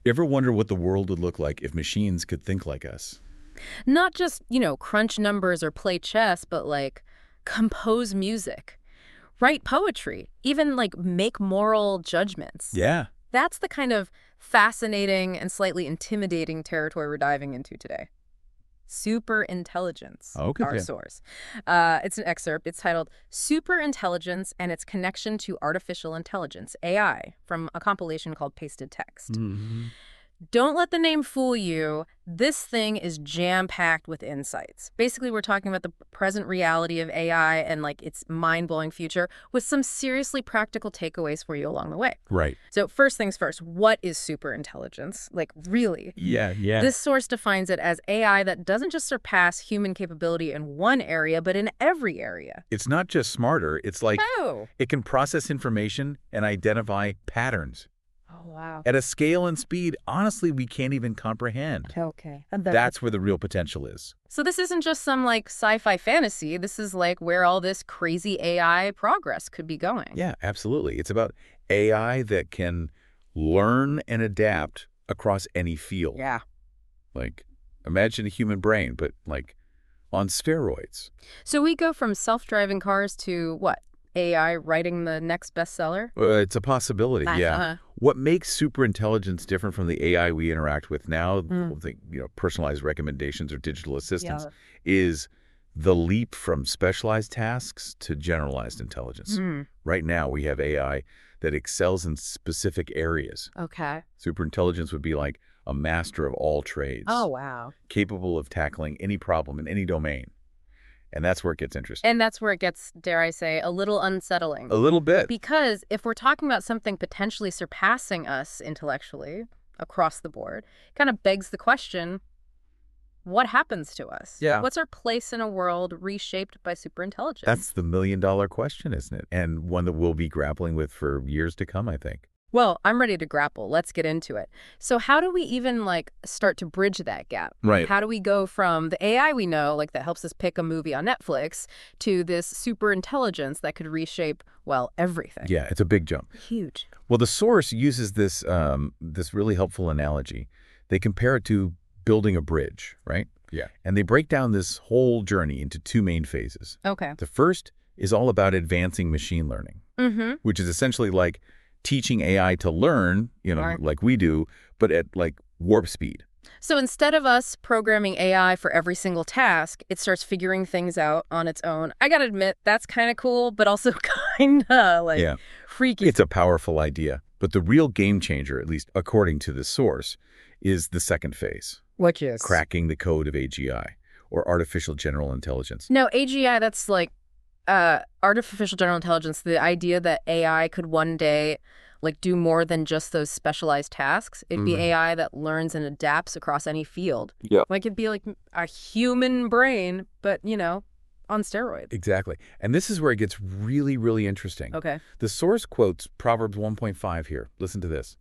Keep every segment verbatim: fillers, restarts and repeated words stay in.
Ever wonder what the world would look like if machines could think like us? Not just, you know, crunch numbers or play chess, but like compose music, write poetry, even like make moral judgments. Yeah. That's the kind of fascinating and slightly intimidating territory we're diving into today. Superintelligence, Okay. our source. Uh, it's an excerpt. It's titled Superintelligence and Its Connection to Artificial Intelligence, A I, from a compilation called Pasted Text. Mm-hmm. Don't let the name fool you. This thing is jam-packed with insights. Basically, we're talking about the present reality of A I and like its mind-blowing future with some seriously practical takeaways for you along the way. Right. So first things first, what is superintelligence? Like really? Yeah, yeah. This source defines it as A I that doesn't just surpass human capability in one area, but in every area. It's not just smarter. It's like Oh. it can process information and identify patterns Oh, wow. at a scale and speed, honestly, we can't even comprehend. Okay. That's where the real potential is. So this isn't just some like sci-fi fantasy. This is like where all this crazy A I progress could be going. Yeah, absolutely. It's about A I that can learn and adapt across any field. Yeah. Like, imagine a human brain, but like on steroids. So we go from self-driving cars to what? A I writing the next bestseller? Uh, it's a possibility, That's- yeah. uh-huh. What makes superintelligence different from the A I we interact with now, Mm. the, you know, personalized recommendations or digital assistants, Yeah. is the leap from specialized tasks to generalized intelligence. Hmm. Right now, we have A I that excels in specific areas. Okay. Superintelligence would be like a master of all trades, Oh, wow. capable of tackling any problem in any domain. And that's where it gets interesting. And that's where it gets, dare I say, a little unsettling. A little bit. Because if we're talking about something potentially surpassing us intellectually across the board, it kind of begs the question, what happens to us? Yeah. What's our place in a world reshaped by superintelligence? That's the million dollar question, isn't it? And one that we'll be grappling with for years to come, I think. Well, I'm ready to grapple. Let's get into it. So how do we even like start to bridge that gap? Right. How do we go from the A I we know, like that helps us pick a movie on Netflix, to this super intelligence that could reshape, well, everything? Yeah, it's a big jump. Huge. Well, the source uses this um, this really helpful analogy. They compare it to building a bridge, right? Yeah. And they break down this whole journey into two main phases. Okay. The first is all about advancing machine learning, Mm-hmm. which is essentially like teaching A I to learn, you know, Right. like we do, but at like warp speed. So instead of us programming A I for every single task, it starts figuring things out on its own. I gotta admit, that's kind of cool, but also kind of like Yeah. freaky. It's a powerful idea. But the real game changer, at least according to the source, is the second phase, Which is? cracking the code of A G I, or artificial general intelligence. No, A G I, that's like uh, artificial general intelligence, the idea that A I could one day like do more than just those specialized tasks. It'd be Mhm. A I that learns and adapts across any field. Yeah. Like it'd be like a human brain, but, you know, on steroids. Exactly. And this is where it gets really, really interesting. Okay. The source quotes Proverbs one point five here. Listen to this.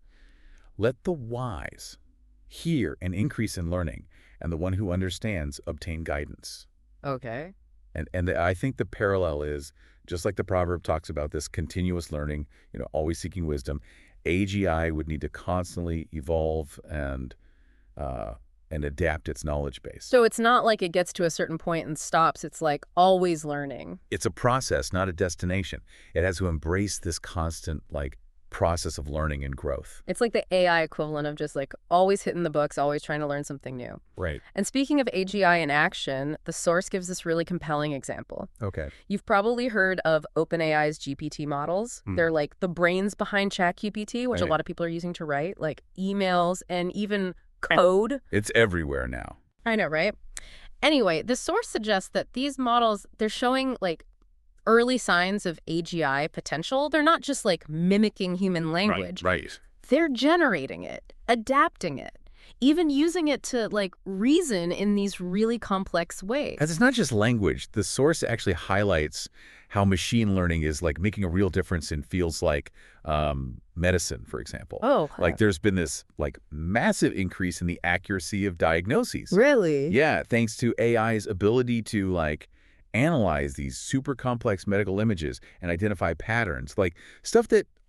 Let the wise hear and increase in learning, and the one who understands obtain guidance. Okay. And and the, I think the parallel is, just like the proverb talks about this continuous learning, you know, always seeking wisdom, A G I would need to constantly evolve and uh, and adapt its knowledge base. So it's not like it gets to a certain point and stops. It's like always learning. It's a process, not a destination. It has to embrace this constant, like, process of learning and growth. It's like the A I equivalent of just like always hitting the books, always trying to learn something new. Right. And speaking of A G I in action, the source gives this really compelling example. Okay. You've probably heard of OpenAI's G P T models. Hmm. They're like the brains behind ChatGPT, which Right. a lot of people are using to write, like emails and even code. It's everywhere now. I know, right? Anyway, the source suggests that these models, they're showing like early signs of A G I potential. They're not just like mimicking human language. Right. They're generating it, adapting it, even using it to like reason in these really complex ways. Because it's not just language. The source actually highlights how machine learning is like making a real difference in fields like um, medicine, for example. Oh, Like there's been this like massive increase in the accuracy of diagnoses. really? Yeah, thanks to A I's ability to like analyze these super complex medical images and identify patterns, like stuff that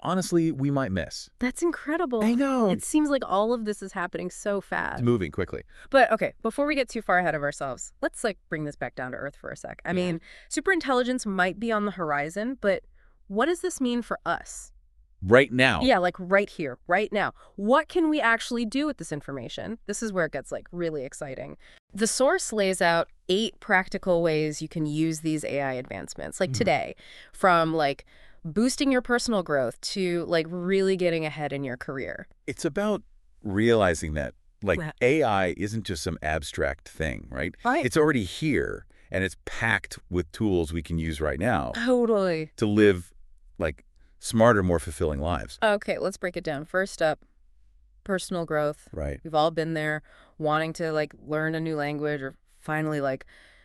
honestly, we might miss. That's incredible. I know. It seems like all of this is happening so fast. It's moving quickly. But okay, before we get too far ahead of ourselves, let's like bring this back down to earth for a sec. I Yeah. mean, superintelligence might be on the horizon, but what does this mean for us? Right now. Yeah, like right here, right now. What can we actually do with this information? This is where it gets like really exciting. The source lays out eight practical ways you can use these A I advancements, like Mm. today, from like boosting your personal growth to like really getting ahead in your career. It's about realizing that, like, Yeah. A I isn't just some abstract thing, right? Right. It's already here, and it's packed with tools we can use right now Totally. to live, like, smarter, more fulfilling lives. Okay, let's break it down. First up, personal growth. Right. We've all been there wanting to like learn a new language or finally like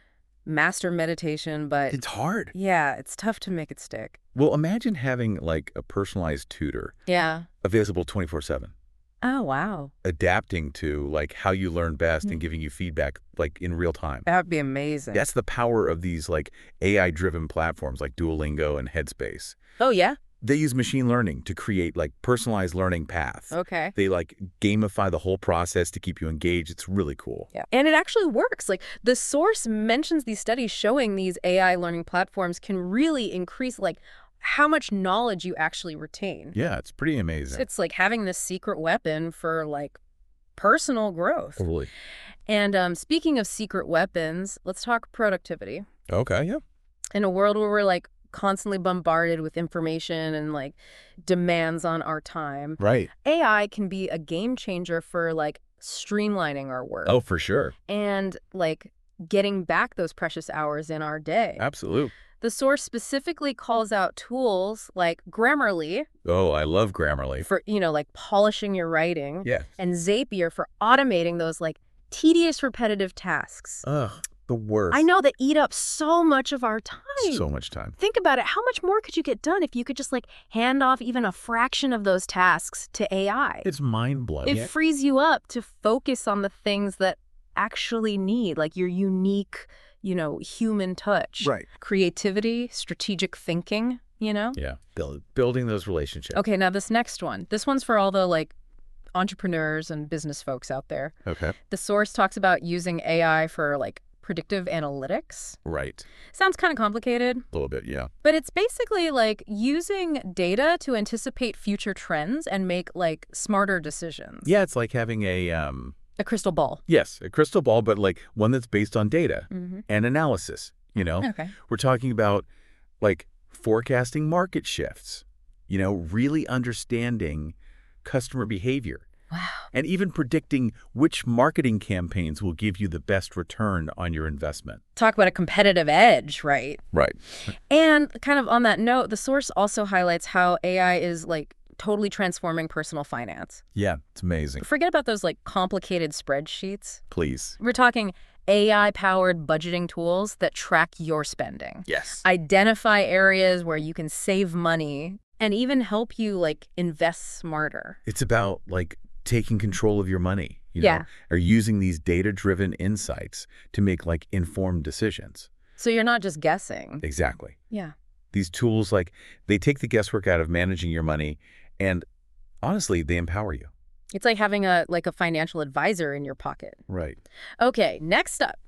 master meditation, but It's hard. yeah, it's tough to make it stick. Well, imagine having, like, a personalized tutor Yeah. available twenty-four seven, Oh, wow. adapting to, like, how you learn best Mm. and giving you feedback, like, in real time. That would be amazing. That's the power of these, like, A I-driven platforms like Duolingo and Headspace. Oh, yeah? They use machine learning to create, like, personalized learning paths. Okay. They, like, gamify the whole process to keep you engaged. It's really cool. Yeah. And it actually works. Like the source mentions these studies showing these A I learning platforms can really increase like how much knowledge you actually retain. Yeah, it's pretty amazing. It's like having this secret weapon for like personal growth. Totally. And um, speaking of secret weapons, let's talk productivity. Okay, yeah. In a world where we're like constantly bombarded with information and like demands on our time, Right. A I can be a game changer for like streamlining our work Oh, for sure. and like getting back those precious hours in our day. Absolute. The source specifically calls out tools like Grammarly Oh, I love Grammarly. for, you know, like polishing your writing, Yeah. and Zapier for automating those like tedious, repetitive tasks. Ugh, the worst. I know that eat up so much of our time. So much time. Think about it. How much more could you get done if you could just like hand off even a fraction of those tasks to A I? It's mind-blowing. It frees you up to focus on the things that actually need, like your unique, you know, human touch. Right. Creativity, strategic thinking, you know? Yeah. Build, building those relationships. Okay, now this next one. This one's for all the like entrepreneurs and business folks out there. Okay. The source talks about using A I for like predictive analytics. Right. Sounds kind of complicated, A little bit, yeah. but it's basically like using data to anticipate future trends and make like smarter decisions. Yeah, it's like having a, um, A crystal ball. yes, a crystal ball, but like one that's based on data Mm-hmm. and analysis, you know? Okay. We're talking about like forecasting market shifts, you know, really understanding customer behavior, Wow. and even predicting which marketing campaigns will give you the best return on your investment. Talk about a competitive edge, right? Right. And kind of on that note, the source also highlights how A I is like totally transforming personal finance. Yeah, it's amazing. Forget about those like complicated spreadsheets. Please. We're talking A I-powered budgeting tools that track your spending, Yes. identify areas where you can save money, and even help you like invest smarter. It's about like taking control of your money, you know, Yeah. or using these data-driven insights to make like informed decisions. So you're not just guessing. Exactly. Yeah. These tools, like, they take the guesswork out of managing your money, and honestly, they empower you. It's like having a like a financial advisor in your pocket. Right. Okay, next up.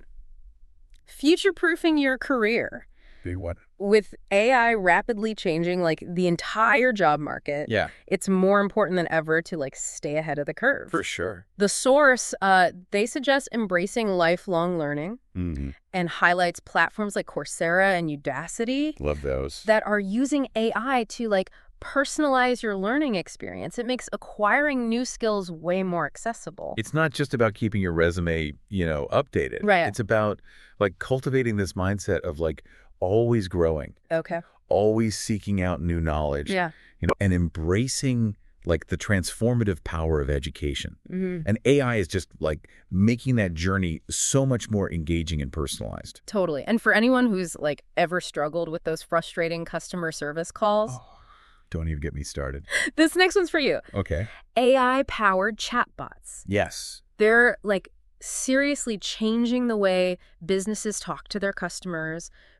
Future-proofing your career. Big one. With A I rapidly changing like the entire job market, Yeah, it's more important than ever to like stay ahead of the curve. for sure. The source, uh, they suggest embracing lifelong learning Mm-hmm. and highlights platforms like Coursera and Udacity Love those. that are using A I to like personalize your learning experience. It makes acquiring new skills way more accessible. It's not just about keeping your resume, you know, updated. Right. It's about like cultivating this mindset of like always growing, Okay. always seeking out new knowledge, Yeah. you know, and embracing like the transformative power of education. Hmm. And A I is just like making that journey so much more engaging and personalized. Totally. And for anyone who's like ever struggled with those frustrating customer service calls, Don't even get me started. this next one's for you. Okay. A I-powered chatbots. Yes. They're like seriously changing the way businesses talk to their customers,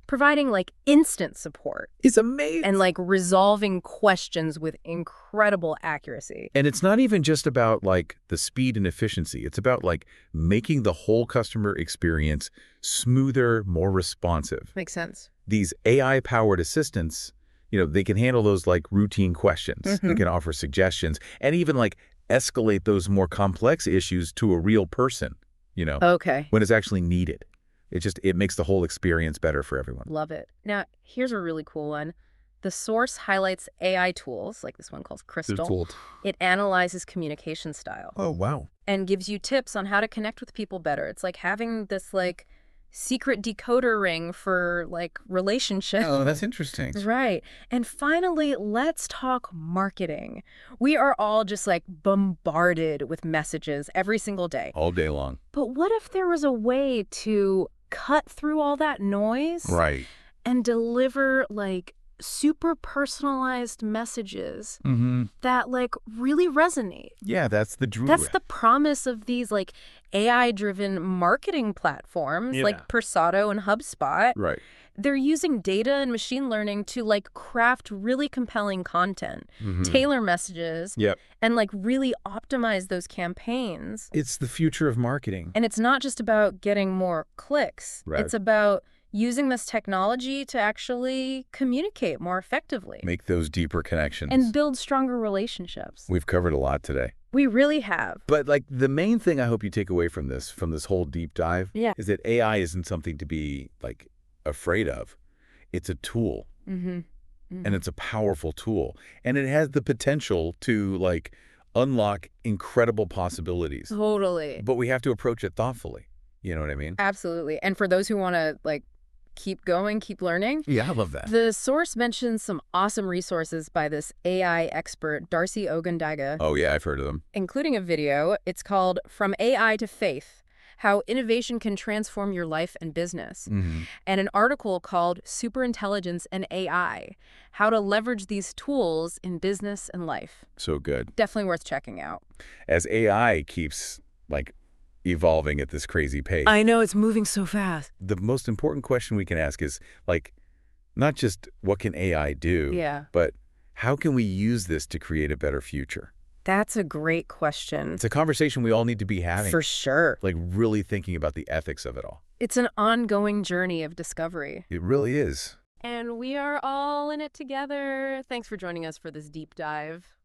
providing like instant support It's amazing. and like resolving questions with incredible accuracy. And it's not even just about like the speed and efficiency. It's about like making the whole customer experience smoother, more responsive. Makes sense. These A I-powered assistants, you know, they can handle those like routine questions. Mm-hmm. They can offer suggestions and even like escalate those more complex issues to a real person, you know, Okay. when it's actually needed. It just, it makes the whole experience better for everyone. Love it. Now, here's a really cool one. The source highlights A I tools, like this one called Crystal. It analyzes communication style Oh, wow. and gives you tips on how to connect with people better. It's like having this like secret decoder ring for like relationships. Oh, that's interesting. Right. And finally, let's talk marketing. We are all just like bombarded with messages every single day. All day long. But what if there was a way to cut through all that noise Right. and deliver like super personalized messages Mm-hmm. that like really resonate? Yeah, that's the dream. That's the promise of these like A I-driven marketing platforms Yeah. like Persado and HubSpot. Right. They're using data and machine learning to like craft really compelling content, Mhm. tailor messages, Yep. and like really optimize those campaigns. It's the future of marketing. And it's not just about getting more clicks. Right. It's about using this technology to actually communicate more effectively Make those deeper connections. and build stronger relationships. We've covered a lot today. We really have. But like the main thing I hope you take away from this, from this whole deep dive, Yeah. is that A I isn't something to be like afraid of. It's a tool, Mm-hmm. and it's a powerful tool, and it has the potential to like unlock incredible possibilities. Totally. But we have to approach it thoughtfully. You know what I mean? Absolutely. And for those who want to like keep going, keep learning, Yeah, I love that. the source mentions some awesome resources by this A I expert, Darcy Ogundaga, Oh yeah, I've heard of them. including a video. It's called From A I to Faith: How Innovation Can Transform Your Life and Business, Mm-hmm. and an article called Superintelligence and A I: How to Leverage These Tools in Business and Life. So good. Definitely worth checking out. As A I keeps like evolving at this crazy pace, I know, it's moving so fast. the most important question we can ask is like, not just what can A I do, Yeah. but how can we use this to create a better future? That's a great question. It's a conversation we all need to be having, For sure. like really thinking about the ethics of it all. It's an ongoing journey of discovery. It really is. And we are all in it together. Thanks for joining us for this deep dive.